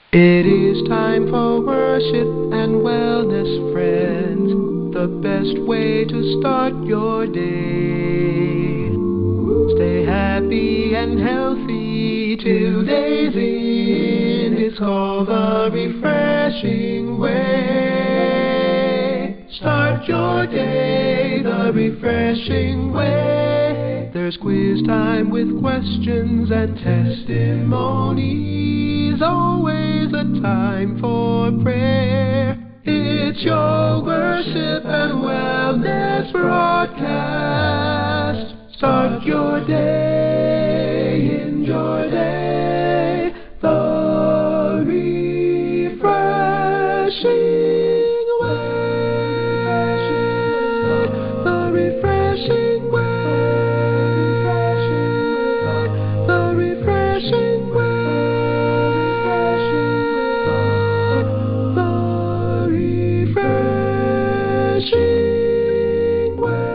It is time for worship and wellness, friends. The best way to start your day. Stay happy and healthy till day's end. It's called the refreshing way. Start your day the refreshing way. There's quiz time with questions and testimonies. Always a time for prayer. It's your worship and wellness broadcast. Start your day, enjoy day, the refreshing way, the refreshing way, the refreshing way, the refreshing way.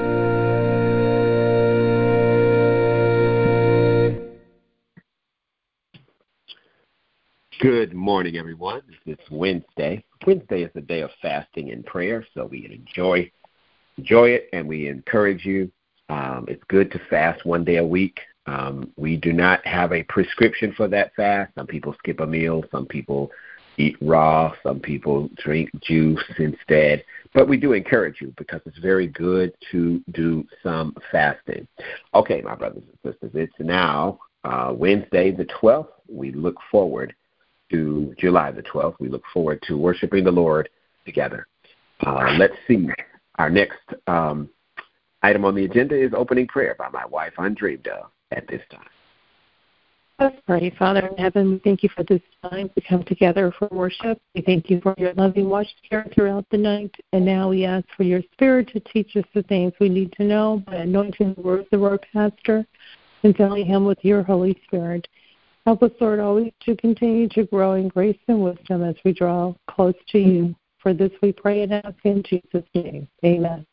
Good morning, everyone. It's Wednesday. Wednesday is the day of fasting and prayer, so we enjoy it, and we encourage you. It's good to fast one day a week. We do not have a prescription for that fast. Some people skip a meal. Some people eat raw. Some people drink juice instead. But we do encourage you because it's very good to do some fasting. Okay, my brothers and sisters, it's now Wednesday the 12th. We look forward to July the 12th. We look forward to worshiping the Lord together. Let's see. Our next item on the agenda is opening prayer by my wife, Undreamed of, at this time. Let's pray. Father in heaven, we thank you for this time to come together for worship. We thank you for your loving watch care throughout the night. And now we ask for your spirit to teach us the things we need to know by anointing the words of our pastor and filling him with your Holy Spirit. Help us, Lord, always to continue to grow in grace and wisdom as we draw close to you. For this we pray and ask in Jesus' name. Amen.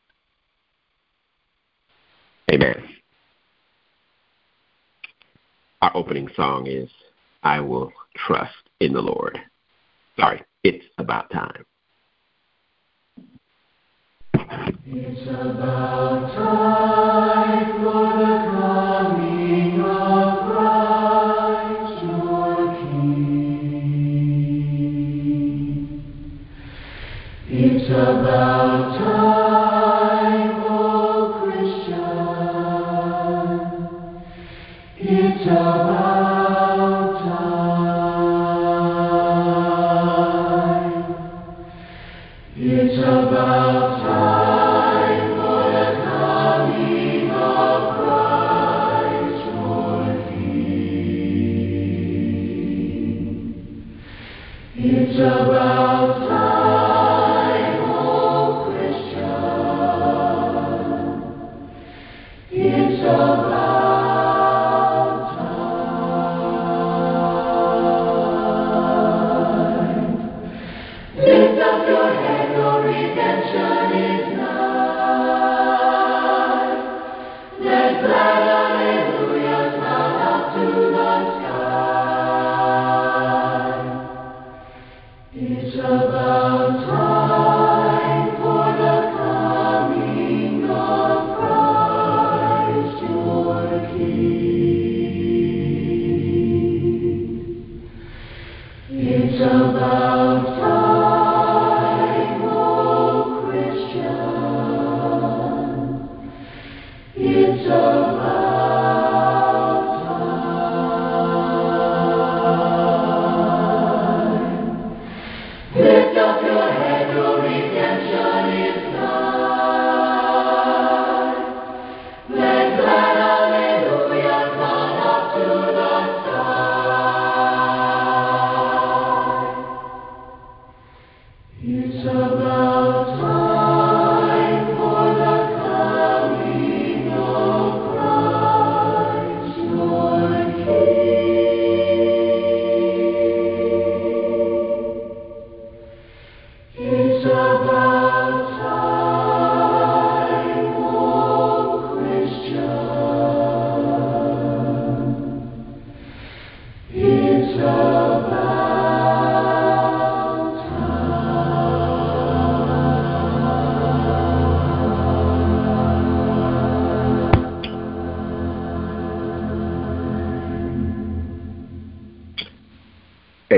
Amen. Our opening song is I Will Trust in the Lord. Sorry, It's About Time. It's about time for the coming of Christ your King. It's about time, oh Christian. It's about time. It's about time for the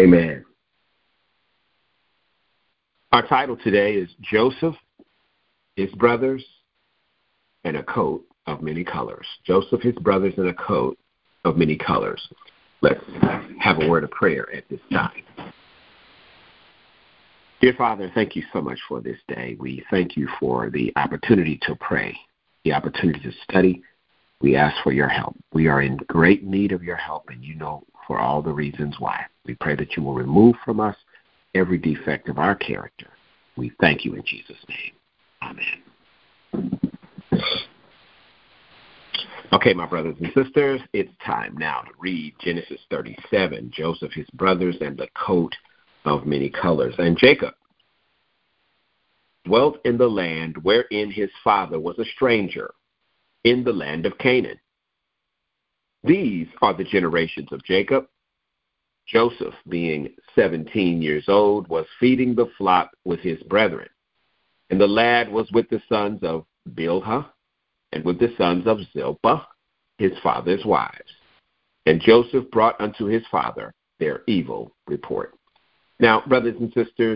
Amen. Our title today is Joseph, His Brothers, and a Coat of Many Colors. Joseph, His Brothers, and a Coat of Many Colors. Let's have a word of prayer at this time. Dear Father, thank you so much for this day. We thank you for the opportunity to pray, the opportunity to study. We ask for your help. We are in great need of your help, and you know for all the reasons why. We pray that you will remove from us every defect of our character. We thank you in Jesus' name. Amen. Okay, my brothers and sisters, it's time now to read Genesis 37, Joseph, his brothers, and the coat of many colors. And Jacob dwelt in the land wherein his father was a stranger, in the land of Canaan. These are the generations of Jacob. Joseph, being 17 years old, was feeding the flock with his brethren. And the lad was with the sons of Bilhah and with the sons of Zilpah, his father's wives. And Joseph brought unto his father their evil report. Now, brothers and sisters,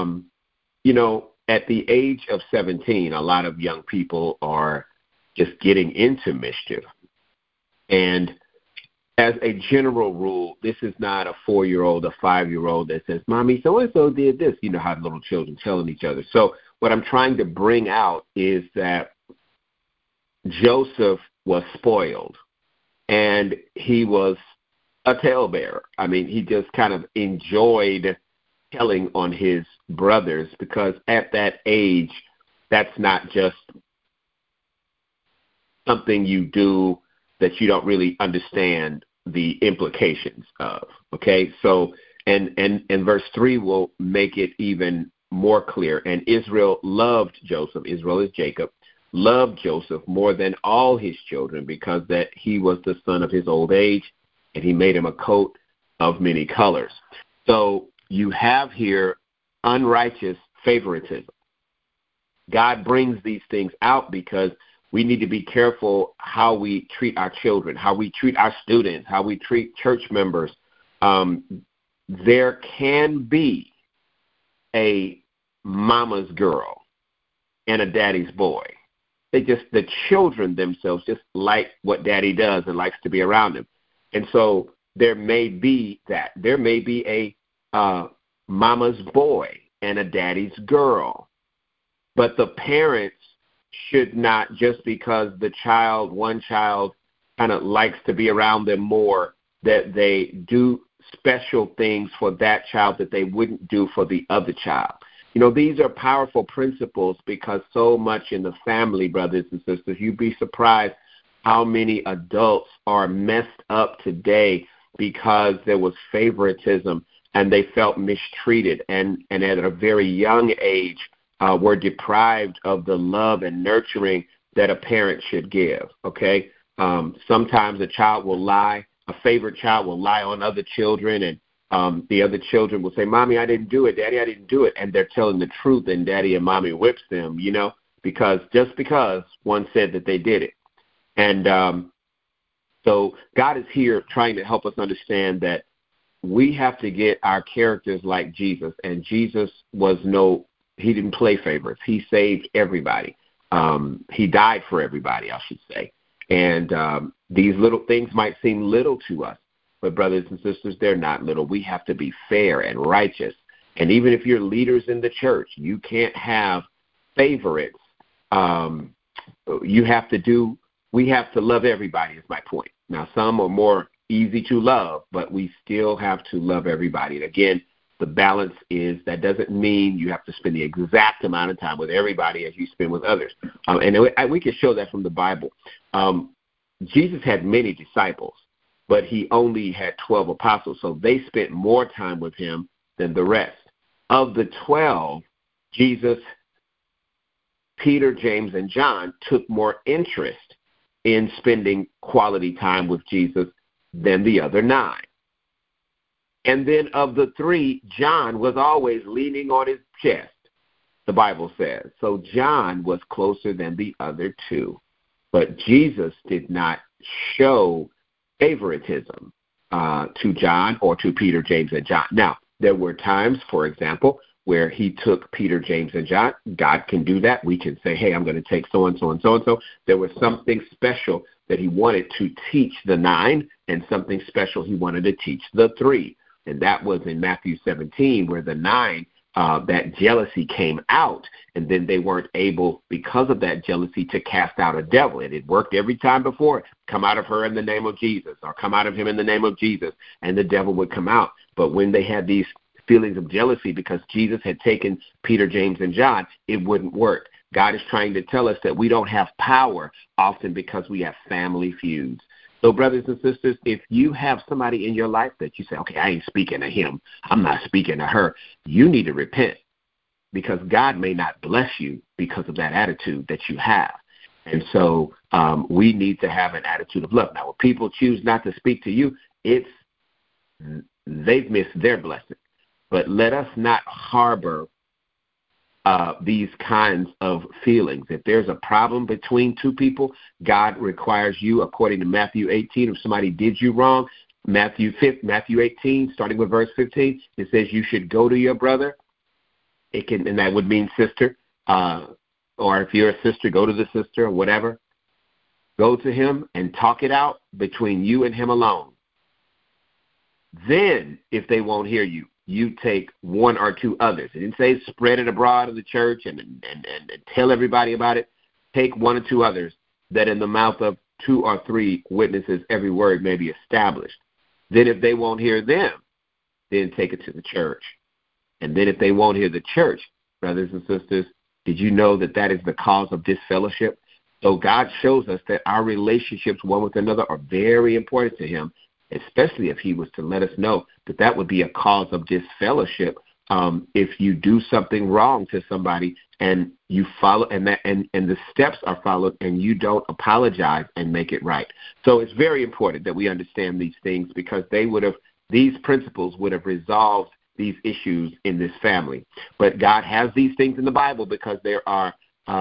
at the age of 17, a lot of young people are just getting into mischief. And as a general rule, this is not a 4-year-old, a 5-year-old that says, Mommy, so-and-so did this. You know how little children telling each other. So what I'm trying to bring out is that Joseph was spoiled, and he was a talebearer. I mean, he just kind of enjoyed telling on his brothers because at that age, that's not just something you do that you don't really understand the implications of, okay? So, and verse 3 will make it even more clear. And Israel loved Joseph, Israel is Jacob, loved Joseph more than all his children because that he was the son of his old age, and he made him a coat of many colors. So you have here unrighteous favoritism. God brings these things out because we need to be careful how we treat our children, how we treat our students, how we treat church members. There can be a mama's girl and a daddy's boy. The children themselves just like what daddy does and likes to be around them. And so there may be that. There may be a mama's boy and a daddy's girl. But the parents should not, just because one child kind of likes to be around them more, that they do special things for that child that they wouldn't do for the other child. These are powerful principles because so much in the family, brothers and sisters, you'd be surprised how many adults are messed up today because there was favoritism and they felt mistreated and at a very young age were deprived of the love and nurturing that a parent should give, okay? Sometimes a child will lie, a favorite child will lie on other children, and the other children will say, Mommy, I didn't do it, Daddy, I didn't do it, and they're telling the truth, and Daddy and Mommy whips them, because one said that they did it. And so God is here trying to help us understand that we have to get our characters like Jesus, and Jesus he didn't play favorites. He saved everybody. He died for everybody, I should say. And these little things might seem little to us, but brothers and sisters, they're not little. We have to be fair and righteous. And even if you're leaders in the church, you can't have favorites. We have to love everybody is my point. Now, some are more easy to love, but we still have to love everybody. And again, the balance is that doesn't mean you have to spend the exact amount of time with everybody as you spend with others. And we can show that from the Bible. Jesus had many disciples, but he only had 12 apostles, so they spent more time with him than the rest. Of the 12, Jesus, Peter, James, and John took more interest in spending quality time with Jesus than the other 9. And then of the 3, John was always leaning on his chest, the Bible says. So John was closer than the other 2. But Jesus did not show favoritism. to John or to Peter, James, and John. Now, there were times, for example, where he took Peter, James, and John. God can do that. We can say, hey, I'm going to take so-and-so and so-and-so. There was something special that he wanted to teach the 9 and something special he wanted to teach the 3. And that was in Matthew 17 where the 9, that jealousy came out, and then they weren't able, because of that jealousy, to cast out a devil. And it worked every time before. Come out of her in the name of Jesus, or come out of him in the name of Jesus, and the devil would come out. But when they had these feelings of jealousy because Jesus had taken Peter, James, and John, it wouldn't work. God is trying to tell us that we don't have power often because we have family feuds. So, brothers and sisters, if you have somebody in your life that you say, okay, I ain't speaking to him, I'm not speaking to her, you need to repent, because God may not bless you because of that attitude that you have. And so we need to have an attitude of love. Now, when people choose not to speak to you, they've missed their blessing. But let us not harbor these kinds of feelings. If there's a problem between two people, God requires you, according to Matthew 18, if somebody did you wrong, Matthew 18, starting with verse 15, it says you should go to your brother. And that would mean sister, or if you're a sister, go to the sister or whatever. Go to him and talk it out between you and him alone. Then, if they won't hear you, you take 1 or 2 others. It didn't say spread it abroad of the church and tell everybody about it. Take 1 or 2 others, that in the mouth of 2 or 3 witnesses every word may be established. Then if they won't hear them, then take it to the church. And then if they won't hear the church, brothers and sisters, did you know that that is the cause of disfellowship? So God shows us that our relationships one with another are very important to him, especially if he was to let us know that that would be a cause of disfellowship if you do something wrong to somebody and you follow and the steps are followed and you don't apologize and make it right. So it's very important that we understand these things, because these principles would have resolved these issues in this family. But God has these things in the Bible because they are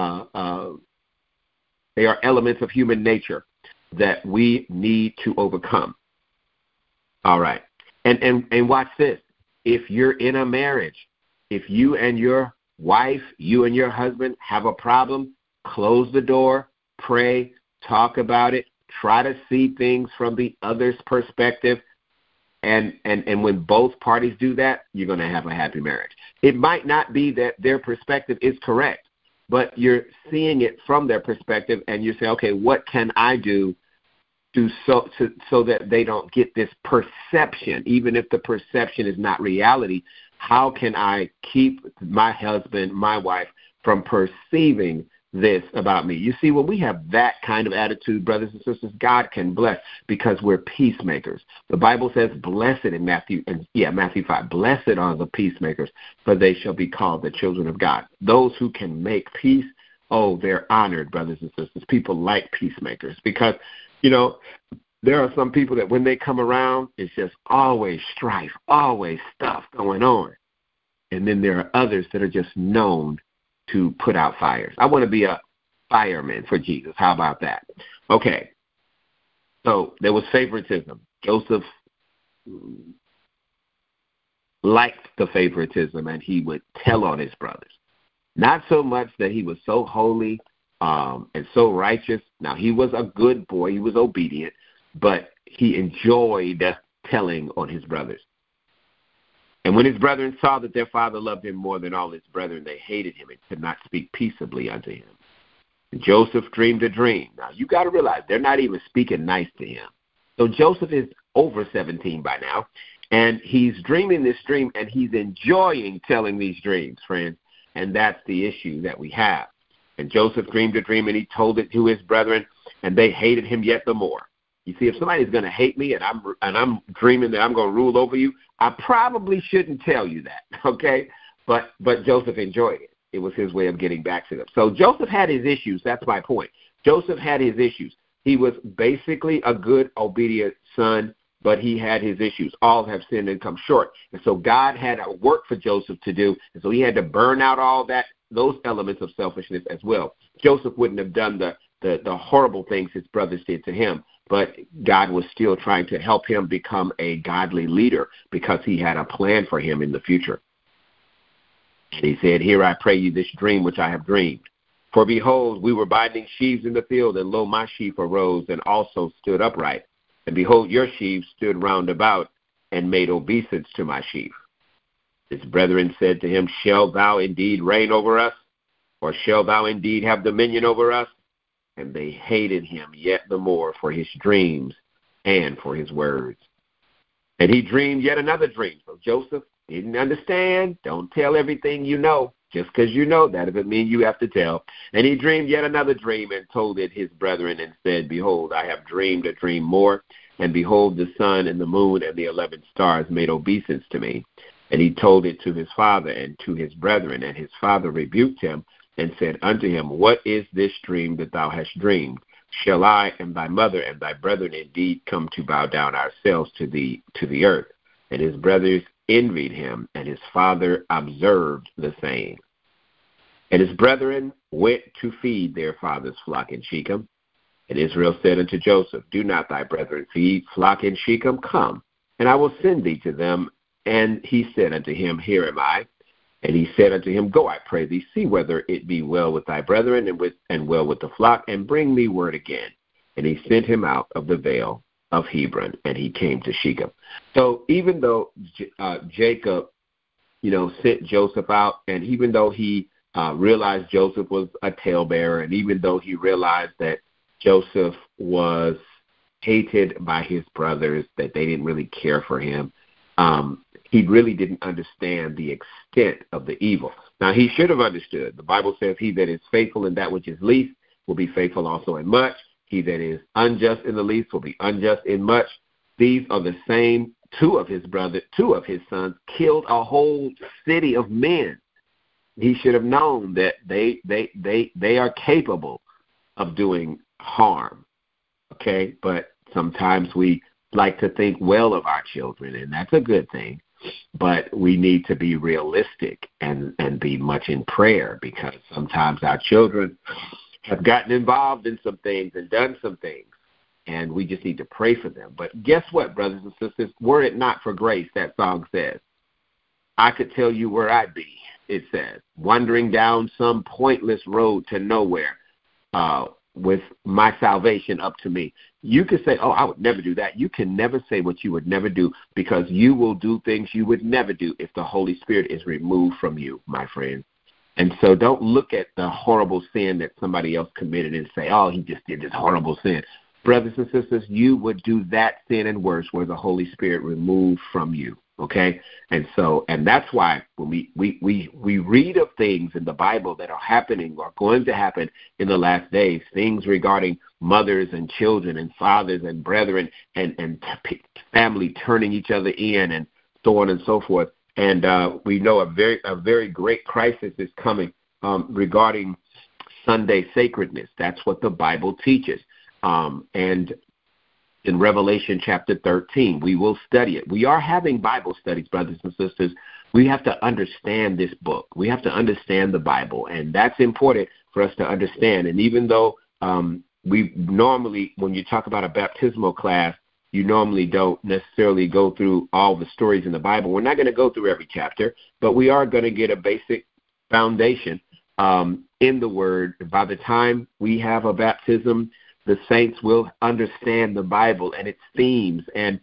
elements of human nature that we need to overcome. All right. And watch this. If you're in a marriage, if you and your wife, you and your husband have a problem, close the door, pray, talk about it, try to see things from the other's perspective. And when both parties do that, you're going to have a happy marriage. It might not be that their perspective is correct, but you're seeing it from their perspective, and you say, okay, what can I do so that they don't get this perception, even if the perception is not reality? How can I keep my husband, my wife, from perceiving this about me? You see, when we have that kind of attitude, brothers and sisters, God can bless, because we're peacemakers. The Bible says, blessed in Matthew 5, blessed are the peacemakers, for they shall be called the children of God. Those who can make peace, oh, they're honored, brothers and sisters. People like peacemakers, because there are some people that when they come around, it's just always strife, always stuff going on. And then there are others that are just known to put out fires. I want to be a fireman for Jesus. How about that? Okay. So there was favoritism. Joseph liked the favoritism, and he would tell on his brothers. Not so much that he was so holy and so righteous. Now, he was a good boy. He was obedient, but he enjoyed telling on his brothers. And when his brethren saw that their father loved him more than all his brethren, they hated him and could not speak peaceably unto him. And Joseph dreamed a dream. Now, you got to realize they're not even speaking nice to him. So Joseph is over 17 by now, and he's dreaming this dream, and he's enjoying telling these dreams, friends. And that's the issue that we have. And Joseph dreamed a dream, and he told it to his brethren, and they hated him yet the more. You see, if somebody's going to hate me and I'm dreaming that I'm going to rule over you, I probably shouldn't tell you that, okay? But Joseph enjoyed it. It was his way of getting back to them. So Joseph had his issues. That's my point. Joseph had his issues. He was basically a good, obedient son, but he had his issues. All have sinned and come short. And so God had a work for Joseph to do, and so he had to burn out all those elements of selfishness as well. Joseph wouldn't have done the horrible things his brothers did to him, but God was still trying to help him become a godly leader because he had a plan for him in the future. And he said, "Here I pray you this dream which I have dreamed. For behold, we were binding sheaves in the field, and lo, my sheaf arose and also stood upright. And behold, your sheaves stood round about and made obeisance to my sheaf. His brethren said to him, Shall thou indeed reign over us? Or shall thou indeed have dominion over us? And they hated him yet the more for his dreams and for his words. And he dreamed yet another dream." So Joseph didn't understand. Don't tell everything you know. Just because you know, that doesn't mean you have to tell. "And he dreamed yet another dream and told it his brethren and said, Behold, I have dreamed a dream more. And behold, the sun and the moon and the 11 stars made obeisance to me. And he told it to his father and to his brethren. And his father rebuked him and said unto him, What is this dream that thou hast dreamed? Shall I and thy mother and thy brethren indeed come to bow down ourselves to the earth? And his brothers envied him, and his father observed the same. And his brethren went to feed their father's flock in Shechem. And Israel said unto Joseph, Do not thy brethren feed flock in Shechem? Come, and I will send thee to them. And he said unto him, Here am I. And he said unto him, Go, I pray thee, see whether it be well with thy brethren and well with the flock, and bring me word again. And he sent him out of the vale of Hebron, and he came to Shechem. So even though Jacob, sent Joseph out, and even though he realized Joseph was a talebearer, and even though he realized that Joseph was hated by his brothers, that they didn't really care for him, he really didn't understand the extent of the evil. Now, he should have understood. The Bible says, He that is faithful in that which is least will be faithful also in much. He that is unjust in the least will be unjust in much. These are the same. Two of his sons killed a whole city of men. He should have known that they are capable of doing harm. Okay, but sometimes we like to think well of our children, and that's a good thing. But we need to be realistic and be much in prayer, because sometimes our children have gotten involved in some things and done some things, and we just need to pray for them. But guess what, brothers and sisters? Were it not for grace, that song says, I could tell you where I'd be, it says, wandering down some pointless road to nowhere, with my salvation up to me. You could say, I would never do that. You can never say what you would never do, because you will do things you would never do if the Holy Spirit is removed from you, my friend. And so don't look at the horrible sin that somebody else committed and say, he just did this horrible sin. Brothers and sisters, you would do that sin and worse were the Holy Spirit removed from you. Okay, and that's why when we read of things in the Bible that are happening or going to happen in the last days, things regarding mothers and children and fathers and brethren and family turning each other in and so on and so forth. And we know a very great crisis is coming regarding Sunday sacredness. That's what the Bible teaches. And in Revelation chapter 13, we will study it. We are having Bible studies, brothers and sisters. We have to understand this book. We have to understand the Bible, and that's important for us to understand. And even though we normally, when you talk about a baptismal class, you normally don't necessarily go through all the stories in the Bible. We're not going to go through every chapter, but we are going to get a basic foundation in the Word. By the time we have a baptism, the saints will understand the Bible and its themes and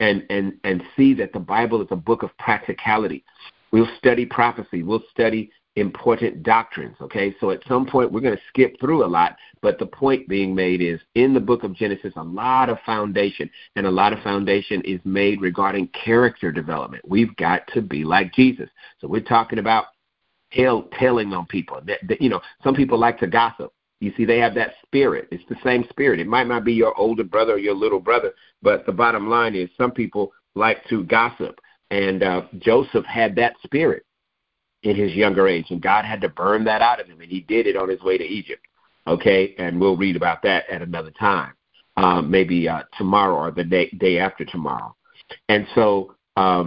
see that the Bible is a book of practicality. We'll study prophecy. We'll study important doctrines, okay? So at some point, we're going to skip through a lot, but the point being made is in the book of Genesis, a lot of foundation, and a lot of foundation is made regarding character development. We've got to be like Jesus. So we're talking about telling on people. Some people like to gossip. You see, they have that spirit. It's the same spirit. It might not be your older brother or your little brother, but the bottom line is some people like to gossip. And Joseph had that spirit in his younger age, and God had to burn that out of him, and he did it on his way to Egypt. Okay, and we'll read about that at another time, maybe tomorrow or the day after tomorrow. And so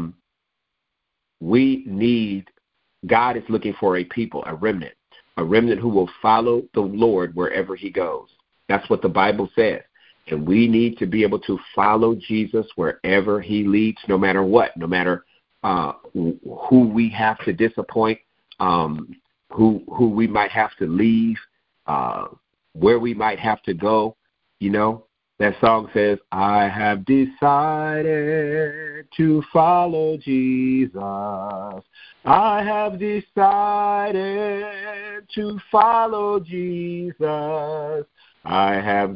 God is looking for a people, a remnant who will follow the Lord wherever he goes. That's what the Bible says. And we need to be able to follow Jesus wherever he leads, no matter what, no matter who we have to disappoint, who we might have to leave, where we might have to go. You know, that song says, I have decided to follow Jesus. I have decided to follow Jesus. I have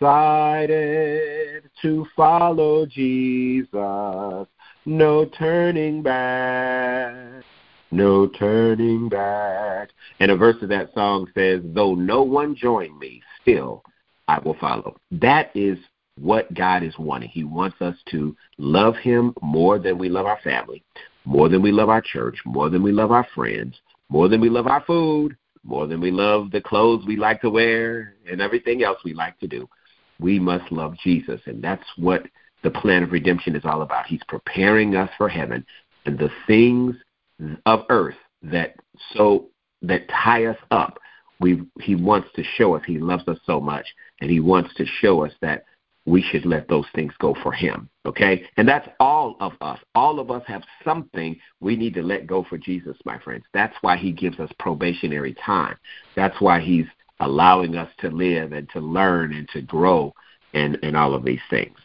decided to follow Jesus. No turning back. No turning back. And a verse of that song says, though no one join me, still I will follow. That is what God is wanting. He wants us to love him more than we love our family, more than we love our church, more than we love our friends, more than we love our food, more than we love the clothes we like to wear and everything else we like to do. We must love Jesus, and that's what the plan of redemption is all about. He's preparing us for heaven, and the things of earth that tie us up, he wants to show us he loves us so much, and he wants to show us that we should let those things go for him, okay? And that's all of us. All of us have something we need to let go for Jesus, my friends. That's why he gives us probationary time. That's why he's allowing us to live and to learn and to grow and all of these things.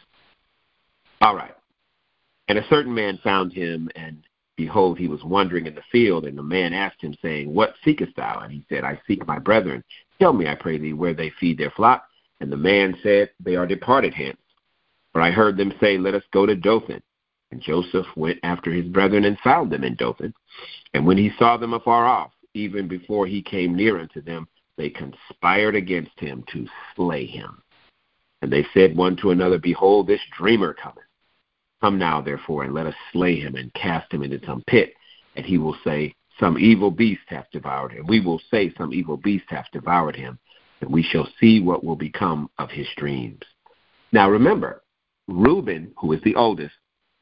All right. And a certain man found him, and behold, he was wandering in the field, and the man asked him, saying, what seekest thou? And he said, I seek my brethren. Tell me, I pray thee, where they feed their flock. And the man said, they are departed hence. For I heard them say, let us go to Dothan. And Joseph went after his brethren and found them in Dothan. And when he saw them afar off, even before he came near unto them, they conspired against him to slay him. And they said one to another, behold, this dreamer cometh. Come now, therefore, and let us slay him and cast him into some pit. And he will say, some evil beast hath devoured him. We will say, some evil beast hath devoured him. And we shall see what will become of his dreams. Now remember, Reuben, who is the oldest,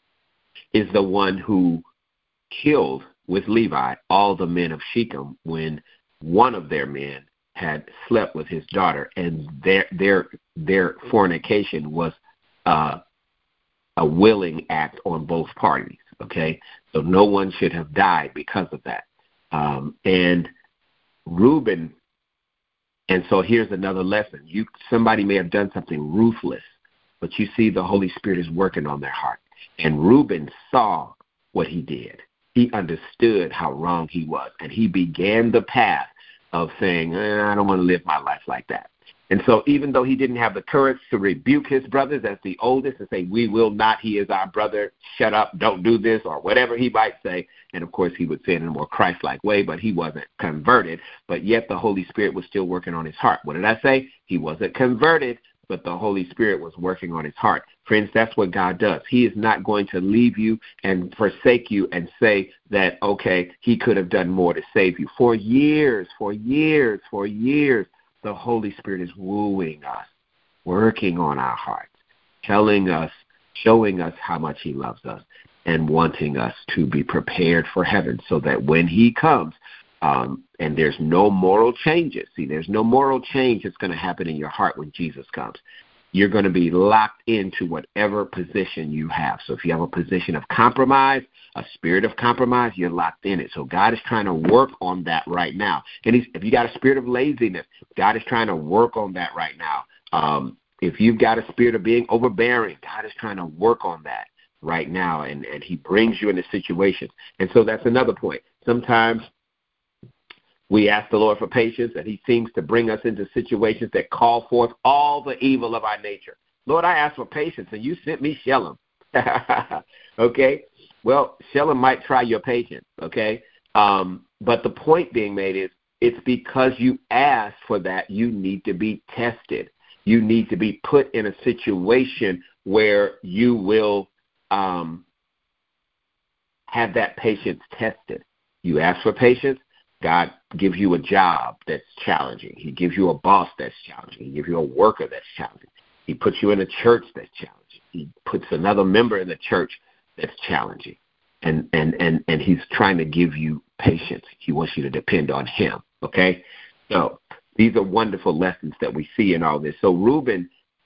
is the one who killed with Levi all the men of Shechem when one of their men had slept with his daughter, and their fornication was a willing act on both parties. Okay, so no one should have died because of that. And Reuben. And so here's another lesson. Somebody may have done something ruthless, but you see the Holy Spirit is working on their heart. And Reuben saw what he did. He understood how wrong he was, and he began the path of saying, I don't want to live my life like that. And so even though he didn't have the courage to rebuke his brothers as the oldest and say, we will not, he is our brother, shut up, don't do this, or whatever he might say. And, of course, he would say it in a more Christ-like way, but he wasn't converted. But yet the Holy Spirit was still working on his heart. What did I say? He wasn't converted, but the Holy Spirit was working on his heart. Friends, that's what God does. He is not going to leave you and forsake you and say that, okay, he could have done more to save you. For years, the Holy Spirit is wooing us, working on our hearts, telling us, showing us how much he loves us, and wanting us to be prepared for heaven so that when he comes, and there's no moral changes. See, there's no moral change that's going to happen in your heart when Jesus comes. You're going to be locked into whatever position you have. So if you have a position of compromise, a spirit of compromise, you're locked in it. So God is trying to work on that right now. And if you got a spirit of laziness, God is trying to work on that right now. If you've got a spirit of being overbearing, God is trying to work on that right now. And he brings you into situations. And so that's another point. Sometimes we ask the Lord for patience, and he seems to bring us into situations that call forth all the evil of our nature. Lord, I asked for patience, and you sent me Shalom. Okay? Well, Shalom might try your patience, okay? But the point being made is it's because you asked for that, you need to be tested. You need to be put in a situation where you will have that patience tested. You ask for patience. God gives you a job that's challenging. He gives you a boss that's challenging. He gives you a worker that's challenging. He puts you in a church that's challenging. He puts another member in the church that's challenging. And he's trying to give you patience. He wants you to depend on him, okay? So these are wonderful lessons that we see in all this. So Reuben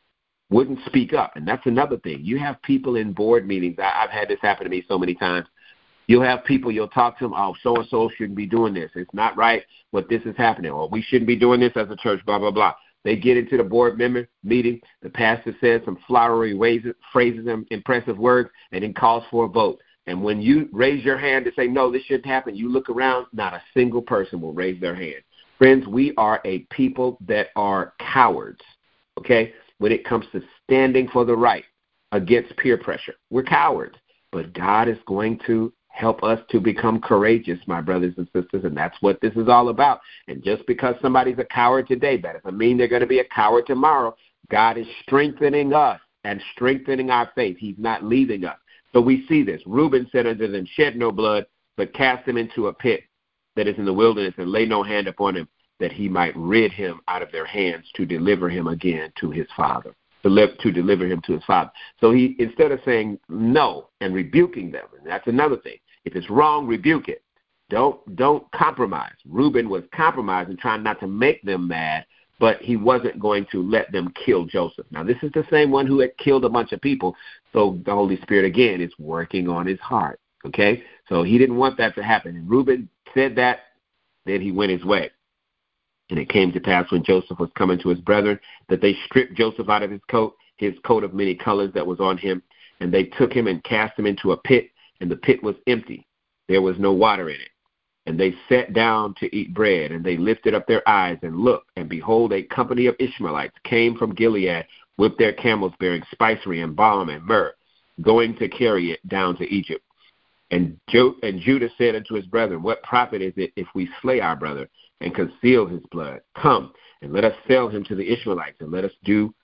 wouldn't speak up. And that's another thing. You have people in board meetings. I've had this happen to me so many times. You'll have people, you'll talk to them, oh, so-and-so shouldn't be doing this. It's not right what this is happening. Or we shouldn't be doing this as a church, blah, blah, blah. They get into the board member meeting. The pastor says some flowery phrases and impressive words, and then calls for a vote. And when you raise your hand to say, no, this shouldn't happen, you look around, not a single person will raise their hand. Friends, we are a people that are cowards, okay, when it comes to standing for the right against peer pressure. We're cowards. But God is going to help us to become courageous, my brothers and sisters, and that's what this is all about. And just because somebody's a coward today, that doesn't mean they're going to be a coward tomorrow. God is strengthening us and strengthening our faith. He's not leaving us. So we see this. Reuben said unto them, shed no blood, but cast him into a pit that is in the wilderness, and lay no hand upon him, that he might rid him out of their hands to deliver him again to his father, to deliver him to his father. So he, instead of saying no and rebuking them, and that's another thing. If it's wrong, rebuke it. Don't compromise. Reuben was compromising, trying not to make them mad, but he wasn't going to let them kill Joseph. Now, this is the same one who had killed a bunch of people, so the Holy Spirit, again, is working on his heart, okay? So he didn't want that to happen. And Reuben said that, then he went his way. And it came to pass when Joseph was coming to his brethren that they stripped Joseph out of his coat of many colors that was on him, and they took him and cast him into a pit, and the pit was empty. There was no water in it. And they sat down to eat bread, and they lifted up their eyes and looked, and behold, a company of Ishmaelites came from Gilead with their camels bearing spicery and balm and myrrh, going to carry it down to Egypt. And Judah said unto his brethren, what profit is it if we slay our brother and conceal his blood? Come, and let us sell him to the Ishmaelites, and let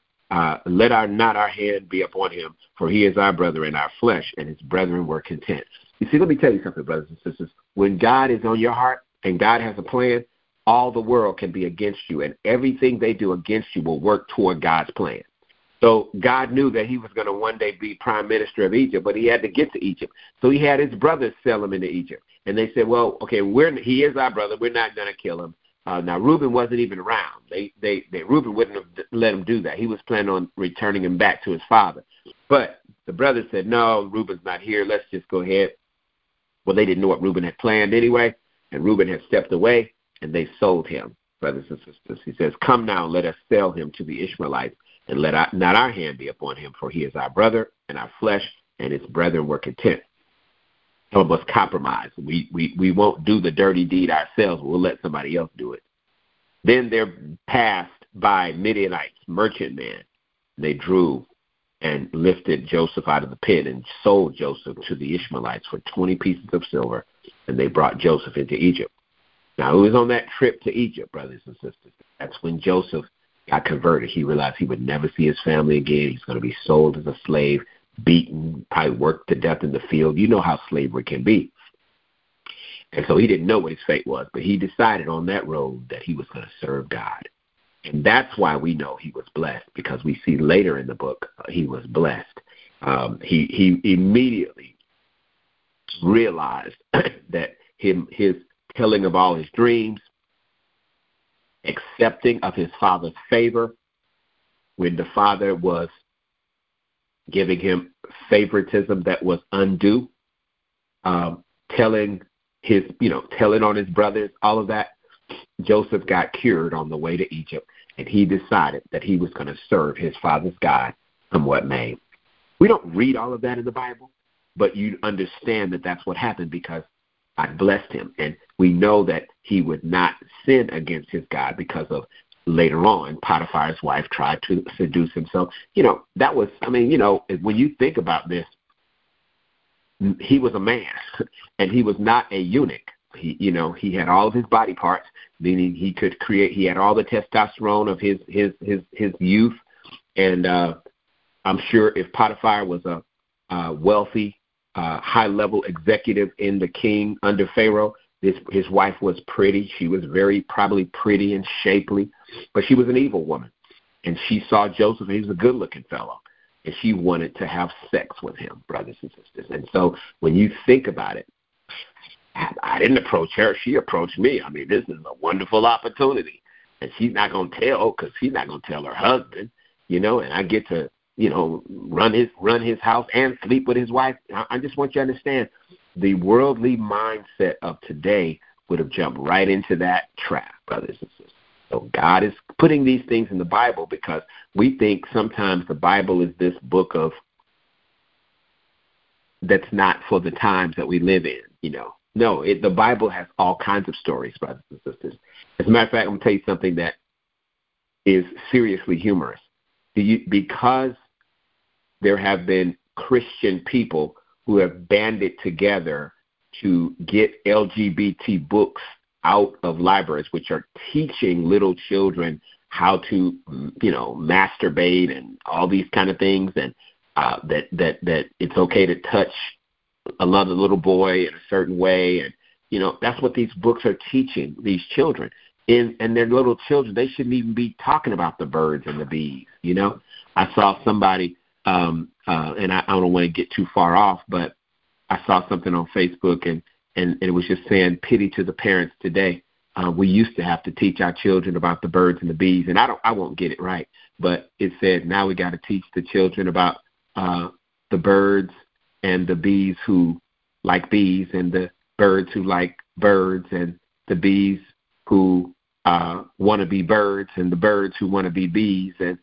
not our hand be upon him, for he is our brother and our flesh. And his brethren were content. You see, let me tell you something, brothers and sisters. When God is on your heart and God has a plan, all the world can be against you, and everything they do against you will work toward God's plan. So God knew that he was going to one day be prime minister of Egypt, but he had to get to Egypt. So he had his brothers sell him into Egypt. And they said, well, okay, he is our brother. We're not going to kill him. Now, Reuben wasn't even around. Reuben wouldn't have let him do that. He was planning on returning him back to his father. But the brothers said, no, Reuben's not here. Let's just go ahead. Well, they didn't know what Reuben had planned anyway, and Reuben had stepped away, and they sold him, brothers and sisters. He says, come now, let us sell him to the Ishmaelites, and let not our hand be upon him, for he is our brother and our flesh, and his brethren were content. Some of us compromise. We won't do the dirty deed ourselves. We'll let somebody else do it. Then they're passed by Midianites, merchantmen. They drew and lifted Joseph out of the pit and sold Joseph to the Ishmaelites for 20 pieces of silver, and they brought Joseph into Egypt. Now, it was on that trip to Egypt, brothers and sisters. That's when Joseph got converted. He realized he would never see his family again. He's going to be sold as a slave, beaten, probably worked to death in the field. You know how slavery can be. And so he didn't know what his fate was, but he decided on that road that he was going to serve God. And that's why we know he was blessed, because we see later in the book he was blessed. He immediately realized that his telling of all his dreams, accepting of his father's favor when the father was giving him favoritism that was undue, telling on his brothers, all of that. Joseph got cured on the way to Egypt, and he decided that he was going to serve his father's God, come what may. We don't read all of that in the Bible, but you understand that that's what happened because God blessed him. And we know that he would not sin against his God because of later on, Potiphar's wife tried to seduce him. So, that was, when you think about this, he was a man, and he was not a eunuch. He had all of his body parts, meaning he could create. He had all the testosterone of his youth, and I'm sure if Potiphar was a wealthy, high-level executive in the king under Pharaoh, his wife was pretty. She was probably pretty and shapely, but she was an evil woman, and she saw Joseph. He was a good-looking fellow, and she wanted to have sex with him, brothers and sisters. And so when you think about it, I didn't approach her. She approached me. This is a wonderful opportunity. And she's not going to tell, because she's not going to tell her husband, and I get to run his house and sleep with his wife. I just want you to understand the worldly mindset of today would have jumped right into that trap, brothers and sisters. So God is putting these things in the Bible because we think sometimes the Bible is this book of that's not for the times that we live in, No, the Bible has all kinds of stories, brothers and sisters. As a matter of fact, I'm going to tell you something that is seriously humorous. Because there have been Christian people who have banded together to get LGBT books out of libraries, which are teaching little children how to, masturbate and all these kind of things, and that it's okay to touch another little boy in a certain way, and that's what these books are teaching these children. And they're little children. They shouldn't even be talking about the birds and the bees. I saw somebody, and I don't want to get too far off, but I saw something on Facebook, and it was just saying pity to the parents today. We used to have to teach our children about the birds and the bees, and I won't get it right, but it said now we got to teach the children about the birds and the bees who like bees, and the birds who like birds, and the bees who want to be birds, and the birds who want to be bees, and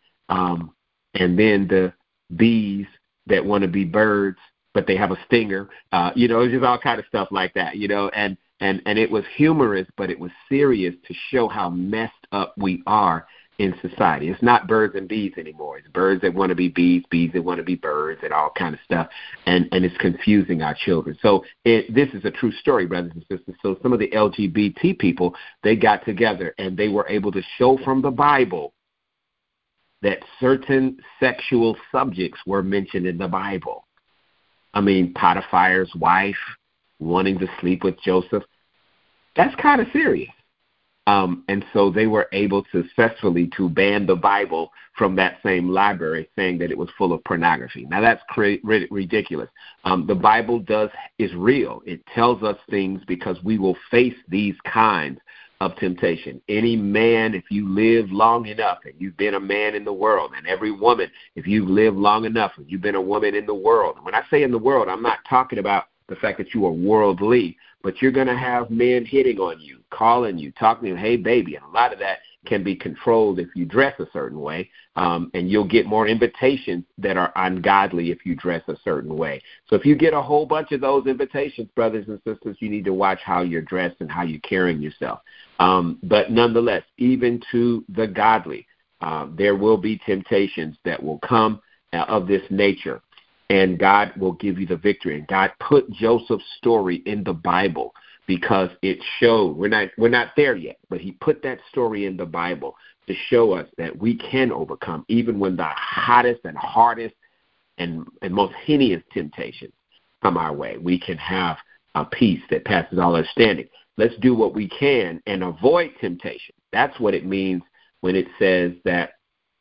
then the bees that want to be birds, but they have a stinger. It's just all kind of stuff like that. And it was humorous, but it was serious to show how messed up we are in society. It's not birds and bees anymore. It's birds that want to be bees, bees that want to be birds, and all kind of stuff. And it's confusing our children. So this is a true story, brothers and sisters. So some of the LGBT people, they got together and they were able to show from the Bible that certain sexual subjects were mentioned in the Bible. I mean, Potiphar's wife wanting to sleep with Joseph. That's kind of serious. And so they were able successfully to ban the Bible from that same library, saying that it was full of pornography. Now, that's ridiculous. The Bible is real. It tells us things because we will face these kinds of temptation. Any man, if you live long enough, and you've been a man in the world, and every woman, if you've lived long enough, and you've been a woman in the world. When I say in the world, I'm not talking about the fact that you are worldly, but you're going to have men hitting on you, calling you, talking to you, hey, baby. And a lot of that can be controlled if you dress a certain way, and you'll get more invitations that are ungodly if you dress a certain way. So if you get a whole bunch of those invitations, brothers and sisters, you need to watch how you're dressed and how you're carrying yourself. But nonetheless, even to the godly, there will be temptations that will come of this nature. And God will give you the victory. And God put Joseph's story in the Bible because it showed, we're not there yet, but he put that story in the Bible to show us that we can overcome even when the hottest and hardest and most heinous temptations come our way. We can have a peace that passes all understanding. Let's do what we can and avoid temptation. That's what it means when it says that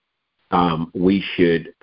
we should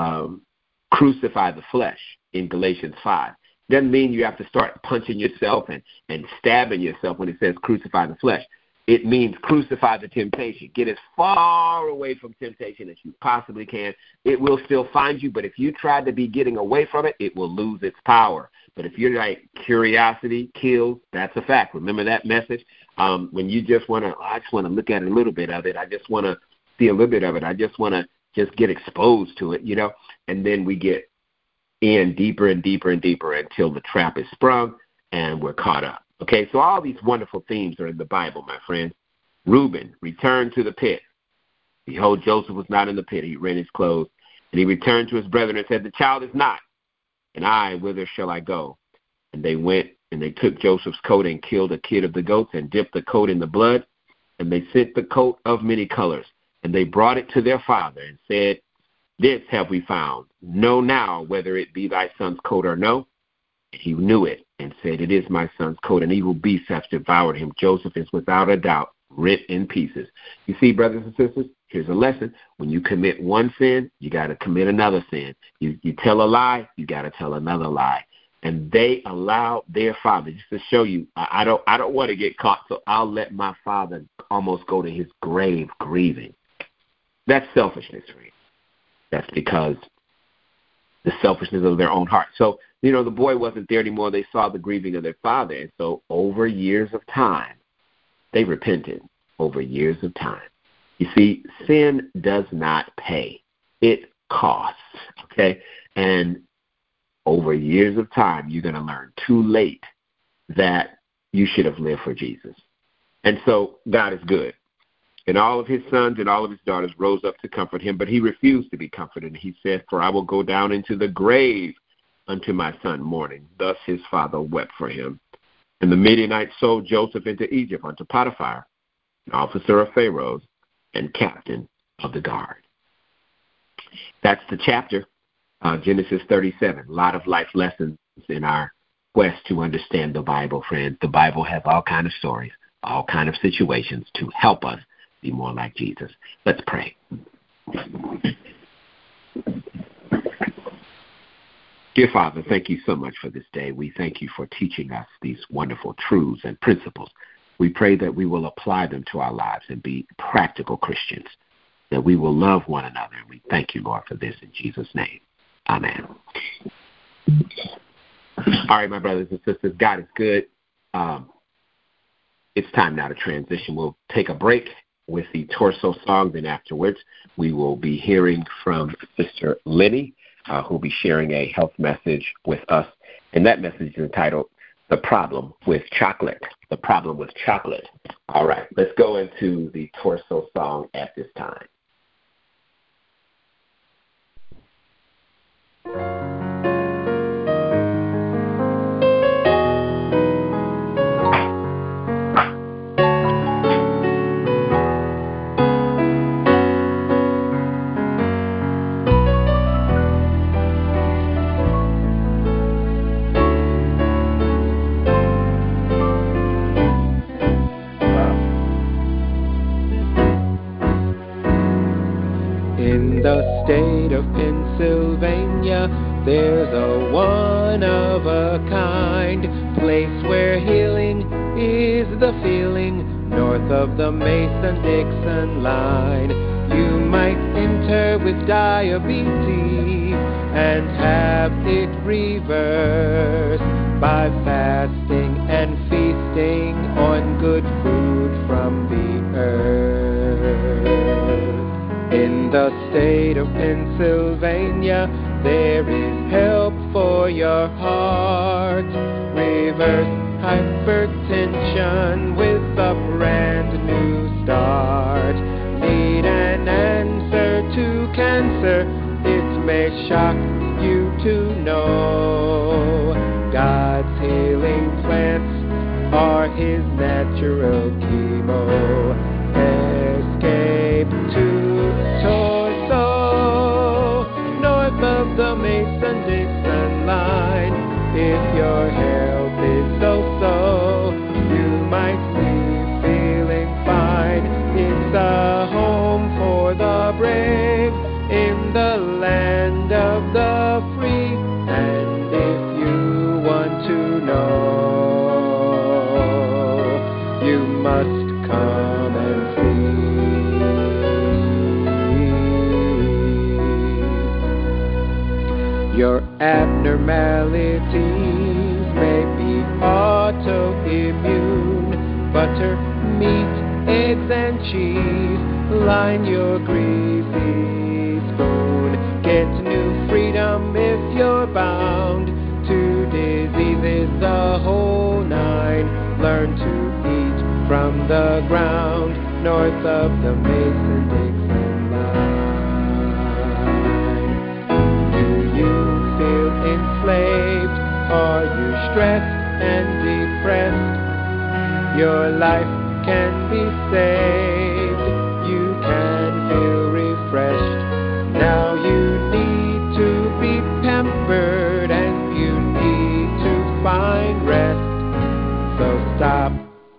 crucify the flesh in Galatians 5. Doesn't mean you have to start punching yourself and stabbing yourself when it says crucify the flesh. It means crucify the temptation. Get as far away from temptation as you possibly can. It will still find you, but if you try to be getting away from it, it will lose its power. But if you're like curiosity kills, that's a fact. Remember that message? When you just want to, I just want to look at a little bit of it. I just want to see a little bit of it. I just want to just get exposed to it, and then we get in deeper and deeper and deeper until the trap is sprung and we're caught up. Okay, so all these wonderful themes are in the Bible, my friends. Reuben returned to the pit. Behold, Joseph was not in the pit. He rent his clothes, and he returned to his brethren and said, the child is not, and I, whither shall I go? And they went, and they took Joseph's coat and killed a kid of the goats and dipped the coat in the blood, and they sent the coat of many colors. And they brought it to their father and said, this have we found. Know now whether it be thy son's coat or no. And he knew it and said, it is my son's coat. An evil beast hath devoured him. Joseph is without a doubt rent in pieces. You see, brothers and sisters, here's a lesson. When you commit one sin, you got to commit another sin. You tell a lie, you got to tell another lie. And they allowed their father, just to show you, I don't want to get caught, so I'll let my father almost go to his grave grieving. That's selfishness, friend. That's because the selfishness of their own heart. So, the boy wasn't there anymore. They saw the grieving of their father. And so over years of time, they repented over years of time. You see, sin does not pay. It costs, okay? And over years of time, you're going to learn too late that you should have lived for Jesus. And so God is good. And all of his sons and all of his daughters rose up to comfort him, but he refused to be comforted. And he said, "For I will go down into the grave unto my son mourning." Thus his father wept for him. And the Midianites sold Joseph into Egypt unto Potiphar, an officer of Pharaoh's and captain of the guard. That's the chapter, Genesis 37. A lot of life lessons in our quest to understand the Bible, friends. The Bible has all kinds of stories, all kinds of situations to help us be more like Jesus. Let's pray. Dear Father, thank you so much for this day. We thank you for teaching us these wonderful truths and principles. We pray that we will apply them to our lives and be practical Christians, that we will love one another. And we thank you, Lord, for this in Jesus' name. Amen. All right, my brothers and sisters, God is good. It's time now to transition. We'll take a break with the torso song. Then afterwards, we will be hearing from Sister Lenny, who will be sharing a health message with us. And that message is entitled, "The Problem with Chocolate." The problem with chocolate. All right, let's go into the torso song at this time. In the state of Pennsylvania, there's a one-of-a-kind place where healing is the feeling, north of the Mason-Dixon line. You might enter with diabetes and have it reversed by fasting and feasting on good food from the earth. In the state of Pennsylvania, there is help for your heart. Reverse hypertension with a brand new start. Need an answer to cancer? It may shock you to know God's healing plants are his natural chemo. Escape to Torso, north of the Mason-Dixon line. If your health is so-so, you might leave feeling fine. It's a home for the brave in the land of the free. And if you want to know, you must come and see. Your abnormalities may be autoimmune. Butter, meat, eggs, and cheese line your greasy spoon. Get new freedom if you're bound to diseases, the whole nine. Learn to eat from the ground, north of the Mason-Dixon line. Enslaved? Are you stressed and depressed? Your life can be saved. You can feel refreshed. Now you need to be pampered and you need to find rest. So stop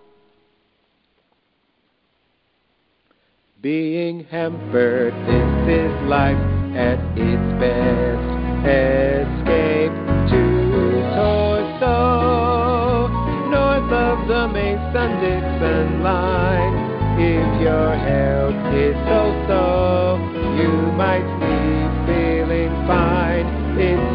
being hampered. This is life at its best. Escape to Torso, north of the Mason-Dixon line. If your health is so-so, you might be feeling fine. It's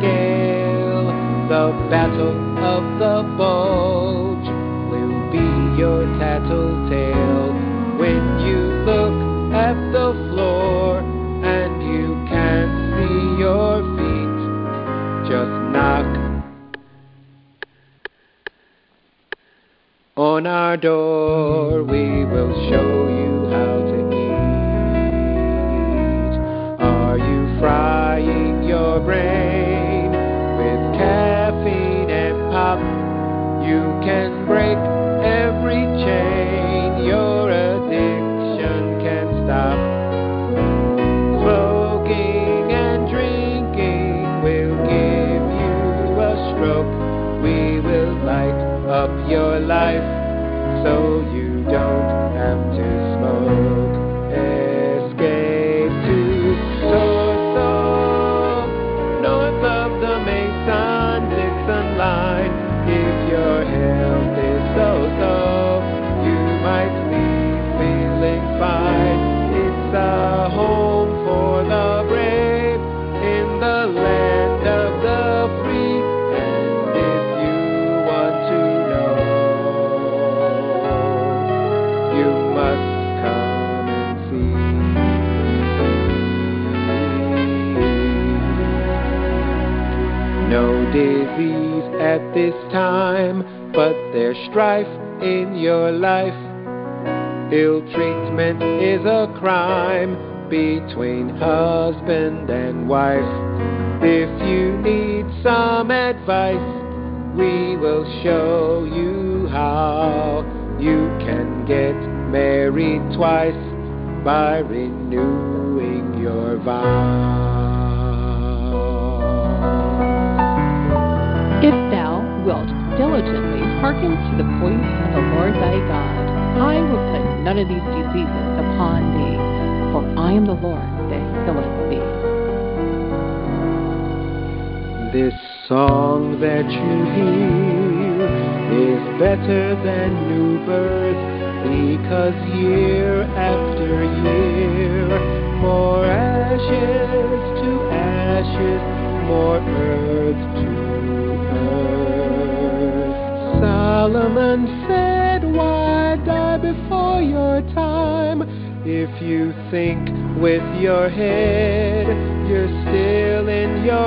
scale. The battle of the bulge will be your tattletale. When you look at the floor and you can't see your feet, just knock on our door. We will show you how to eat. Are you frying your brain with caffeine and pop? You can break every chain. Your addiction can stop. Smoking and drinking will give you a stroke. We will light up your life so you don't have to smoke. Escape to Torso, north of the Mason-Dixon line. If your health is so-so, you might leave feeling fine. It's a home for the brave in the land of the free. And if you want to know, you must come and see. No disease at this time, but there's strife in your life. Ill treatment is a crime between husband and wife. If you need some advice, we will show you how. You can get married twice by renewing your vow. If thou wilt diligently hearken to the voice of the Lord thy God, I will put none of these diseases upon thee, for I am the Lord that healeth thee. This song that you hear is better than new birth, because year after year, more ashes to ashes, more earth to earth. Solomon said, why die before your time? If you think with your head, you're still in your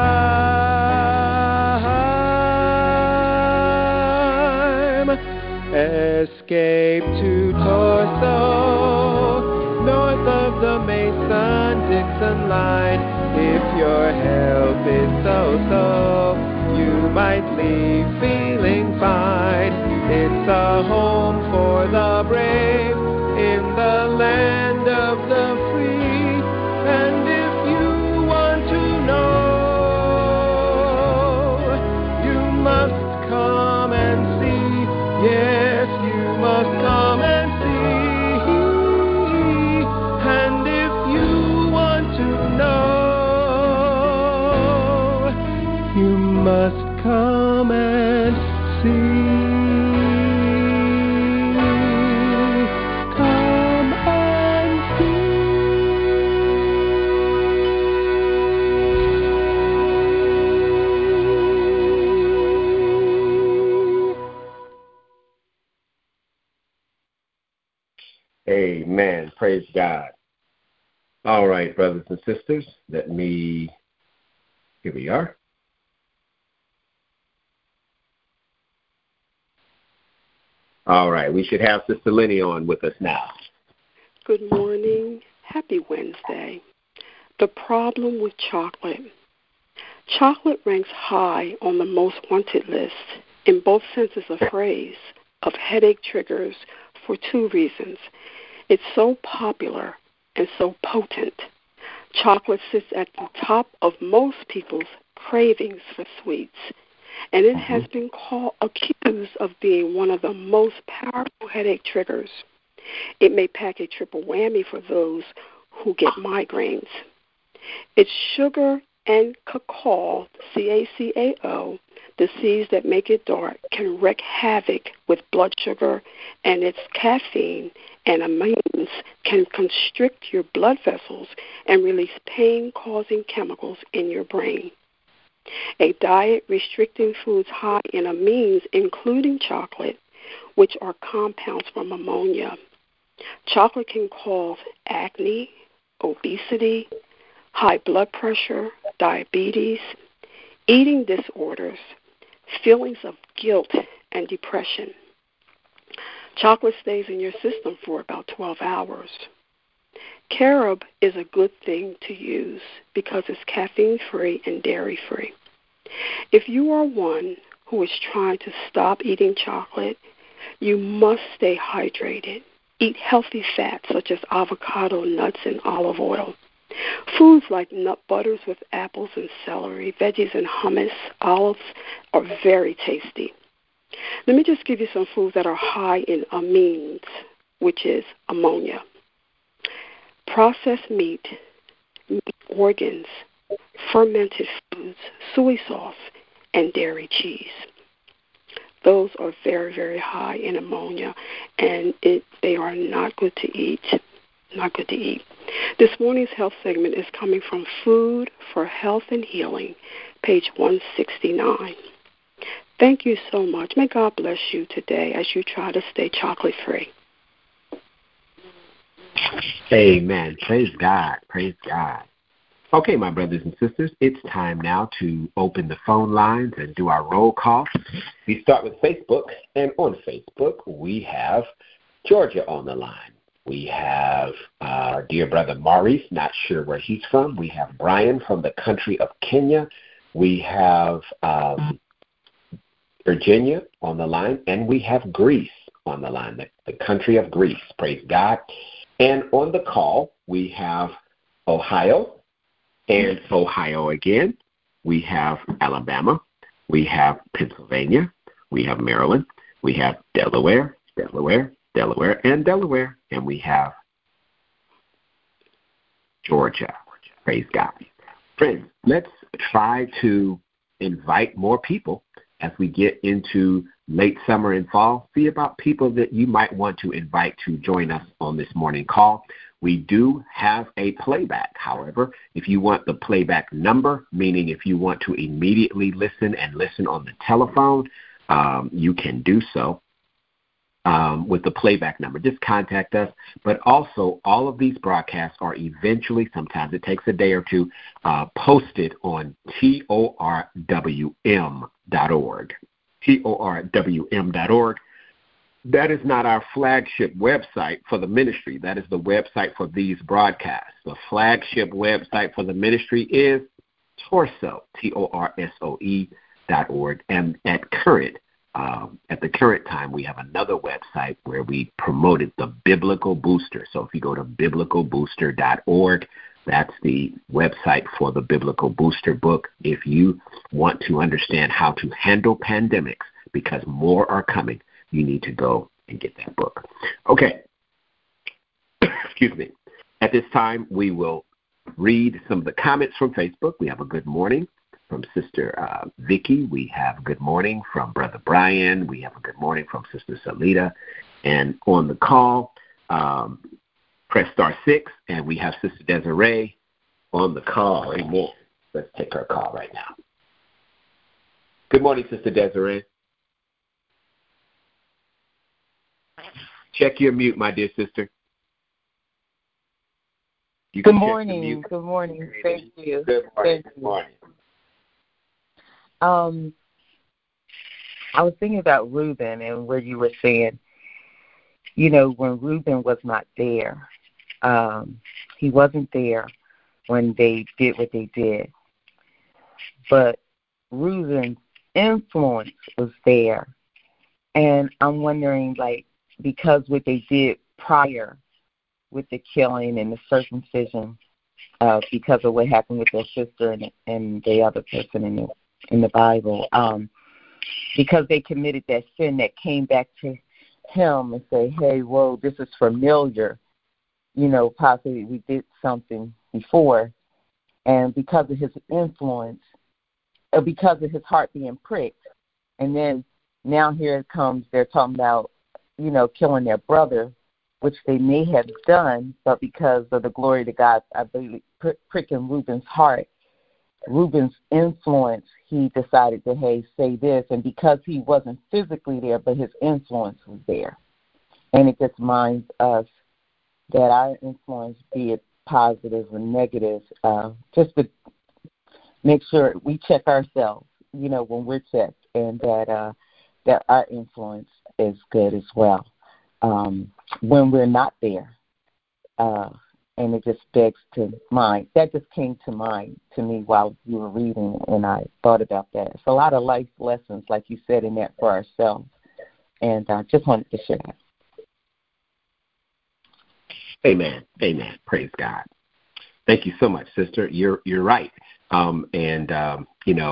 prime. Escape to Torso, north of the Mason-Dixon line. If your health is so-so, you might leave feeling fine. It's a home for the brave in the land of the free. And if you want to know, you must come and see. Yes, you must come and see. And if you want to know, you must come and see. Come and see. Amen. Praise God. All right, brothers and sisters, here we are. All right, we should have Sister Lenny on with us now. Good morning. Happy Wednesday. The problem with chocolate. Chocolate ranks high on the most wanted list in both senses of phrase of headache triggers for two reasons. It's so popular and so potent. Chocolate sits at the top of most people's cravings for sweets, and it has been accused of being one of the most powerful headache triggers. It may pack a triple whammy for those who get migraines. Its sugar and cacao, CaCao, the seeds that make it dark, can wreak havoc with blood sugar, and its caffeine and amines can constrict your blood vessels and release pain-causing chemicals in your brain. A diet restricting foods high in amines, including chocolate, which are compounds from ammonia. Chocolate can cause acne, obesity, high blood pressure, diabetes, eating disorders, feelings of guilt, and depression. Chocolate stays in your system for about 12 hours. Carob is a good thing to use because it's caffeine-free and dairy-free. If you are one who is trying to stop eating chocolate, you must stay hydrated. Eat healthy fats such as avocado, nuts, and olive oil. Foods like nut butters with apples and celery, veggies and hummus, olives are very tasty. Let me just give you some foods that are high in amines, which is ammonia. Processed meat organs, fermented foods, soy sauce, and dairy cheese. Those are very, very high in ammonia, and they are not good to eat. Not good to eat. This morning's health segment is coming from Food for Health and Healing, page 169. Thank you so much. May God bless you today as you try to stay chocolate-free. Amen. Praise God. Praise God. Okay, my brothers and sisters, it's time now to open the phone lines and do our roll call. We start with Facebook, and on Facebook we have Georgia on the line. We have our dear brother Maurice, not sure where he's from. We have Brian from the country of Kenya. We have Virginia on the line, and we have Greece on the line, the country of Greece. Praise God. And on the call, we have Ohio, and Ohio again. We have Alabama. We have Pennsylvania. We have Maryland. We have Delaware, and Delaware. And we have Georgia. Praise God. Friends, let's try to invite more people as we get into late summer and fall. See about people that you might want to invite to join us on this morning call. We do have a playback. However, if you want the playback number, meaning if you want to immediately listen on the telephone, you can do so with the playback number. Just contact us. But also, all of these broadcasts are eventually, sometimes it takes a day or two, posted on torwm.org. torwm.org. That is not our flagship website for the ministry. That is the website for these broadcasts. The flagship website for the ministry is Torso, TORSOE.org. And at the current time, we have another website where we promoted the Biblical Booster. So if you go to biblicalbooster.org, that's the website for the Biblical Booster book. If you want to understand how to handle pandemics, because more are coming, you need to go and get that book. Okay. Excuse me. At this time, we will read some of the comments from Facebook. We have a good morning from Sister Vicky. We have good morning from Brother Brian. We have a good morning from Sister Salita. And on the call, press star 6, and we have Sister Desiree on the call. Amen. Let's take her call right now. Good morning, Sister Desiree. Check your mute, my dear sister. Good morning. Good morning. Thank you. Good morning. Good morning. I was thinking about Reuben and where you were saying, when Reuben was not there, he wasn't there when they did what they did. But Reuben's influence was there. And I'm wondering, because what they did prior with the killing and the circumcision, because of what happened with their sister and the other person in the Bible, because they committed that sin that came back to him and say, hey, whoa, this is familiar, possibly we did something before, and because of his influence, or because of his heart being pricked, and then now here it comes, they're talking about, killing their brother, which they may have done, but because of the glory to God, I believe, pricking Reuben's heart, Reuben's influence, he decided to, hey, say this. And because he wasn't physically there, but his influence was there. And it just reminds us that our influence, be it positive or negative, just to make sure we check ourselves, when we're checked, and that our influence is good as well. When we're not there, and it just begs to mind. That just came to mind to me while you were reading, and I thought about that. It's a lot of life lessons, like you said, in that for ourselves. And I just wanted to share that. Amen. Amen. Praise God. Thank you so much, sister. You're right. The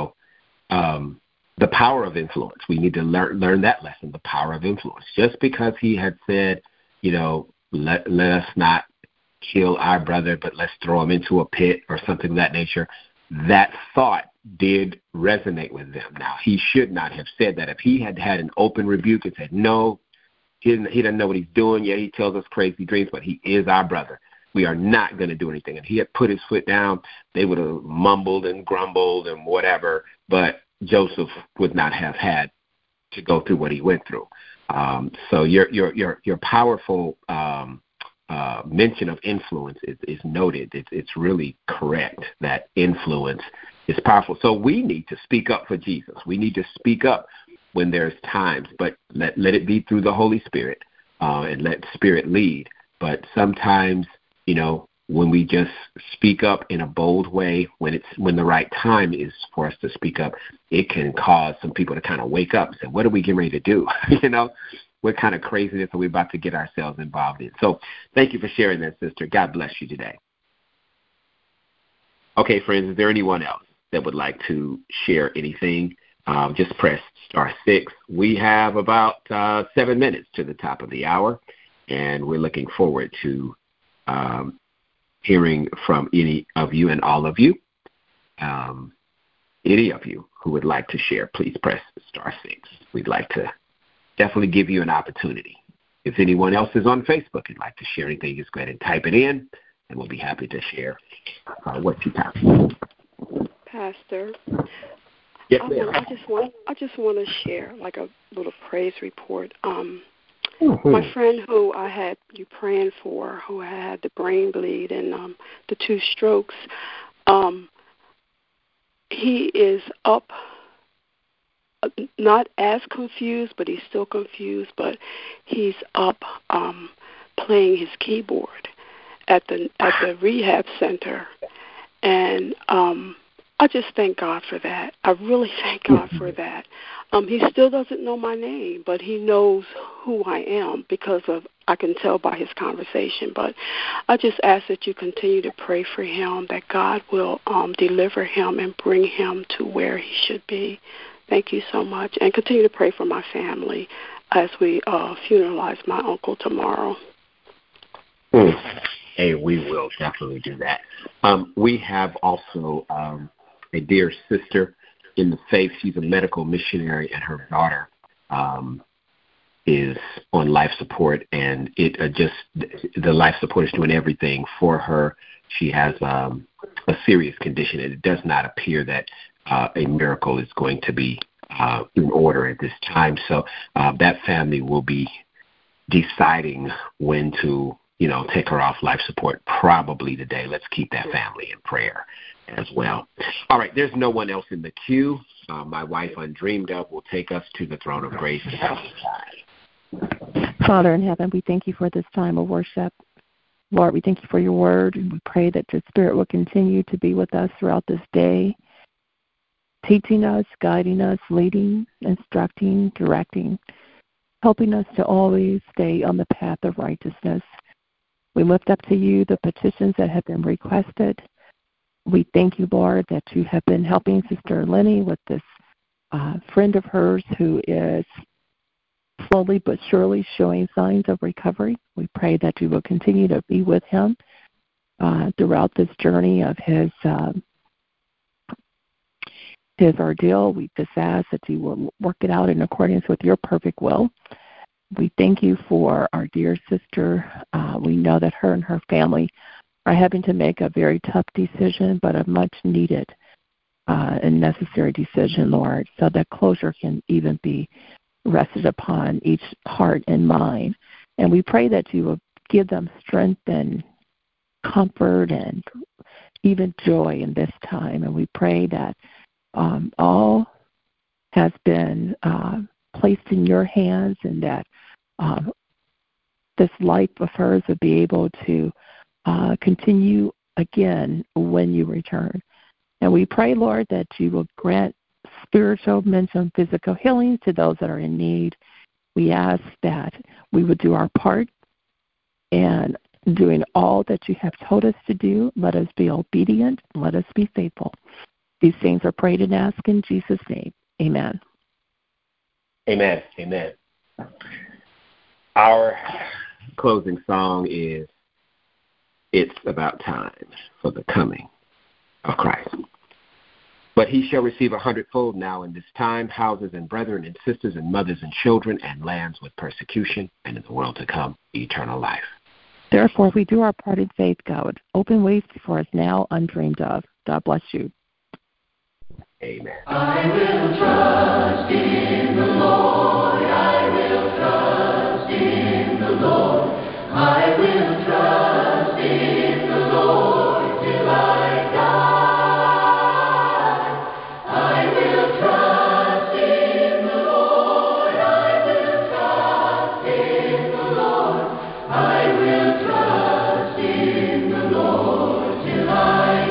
power of influence. We need to learn that lesson, the power of influence. Just because he had said, let us not kill our brother, but let's throw him into a pit or something of that nature, that thought did resonate with them. Now, he should not have said that. If he had had an open rebuke and said, no, he doesn't know what he's doing. Yeah, he tells us crazy dreams, but he is our brother. We are not going to do anything. And he had put his foot down, they would have mumbled and grumbled and whatever, but Joseph would not have had to go through what he went through. So your powerful mention of influence is noted. It's really correct that influence is powerful. So we need to speak up for Jesus. We need to speak up when there's times, but let it be through the Holy Spirit, and let Spirit lead. But sometimes, when we just speak up in a bold way, when the right time is for us to speak up, it can cause some people to kind of wake up and say, what are we getting ready to do? What kind of craziness are we about to get ourselves involved in? So thank you for sharing that, sister. God bless you today. Okay, friends, is there anyone else that would like to share anything? Just press *6. We have about 7 minutes to the top of the hour, and we're looking forward to hearing from any of you and all of you. Any of you who would like to share, please press *6. We'd like to definitely give you an opportunity. If anyone else is on Facebook and like to share anything, just go ahead and type it in, and we'll be happy to share what you have. Pastor, yes, I just want to share like a little praise report. My friend who I had you praying for, who had the brain bleed and the 2 strokes, he is up. Not as confused, but he's still confused. But he's up playing his keyboard at the rehab center, and I just thank God for that. I really thank God for that. He still doesn't know my name, but he knows who I am because I can tell by his conversation. But I just ask that you continue to pray for him, that God will deliver him and bring him to where he should be. Thank you so much. And continue to pray for my family as we funeralize my uncle tomorrow. Hey, we will definitely do that. We have also a dear sister in the faith. She's a medical missionary, and her daughter is on life support, and the life support is doing everything for her. She has a serious condition, and it does not appear that a miracle is going to be in order at this time. So that family will be deciding when to, take her off life support, probably today. Let's keep that family in prayer as well. All right, there's no one else in the queue. My wife, Undreamed Of, will take us to the throne of grace. Father in heaven, we thank you for this time of worship. Lord, we thank you for your word, and we pray that your Spirit will continue to be with us throughout this day, teaching us, guiding us, leading, instructing, directing, helping us to always stay on the path of righteousness. We lift up to you the petitions that have been requested. We thank you, Lord, that you have been helping Sister Lenny with this friend of hers who is slowly but surely showing signs of recovery. We pray that you will continue to be with him throughout this journey of his ordeal. We just ask that you will work it out in accordance with your perfect will. We thank you for our dear sister. We know that her and her family are having to make a very tough decision, but a much needed a necessary decision, Lord, so that closure can even be rested upon each heart and mind. And we pray that you will give them strength and comfort and even joy in this time. And we pray that all has been placed in your hands, and that this life of hers would be able to continue again when you return. And we pray, Lord, that you will grant spiritual, mental, and physical healing to those that are in need. We ask that we would do our part, and doing all that you have told us to do, let us be obedient, let us be faithful. These things are prayed and asked in Jesus' name. Amen. Amen. Amen. Our closing song is "It's About Time for the Coming of Christ. But he shall receive 100-fold now in this time, houses and brethren and sisters and mothers and children and lands with persecution, and in the world to come, eternal life. Therefore, if we do our part in faith, God, open ways before us now undreamed of. God bless you. Amen. I will trust in the Lord. I will trust in the Lord. I will trust in the Lord till I die. I will trust in the Lord. I will trust in the Lord. I will trust in the Lord till I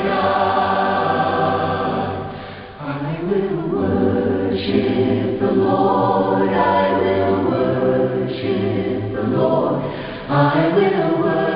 die. I will worship the Lord. I will worship the Lord. I will worship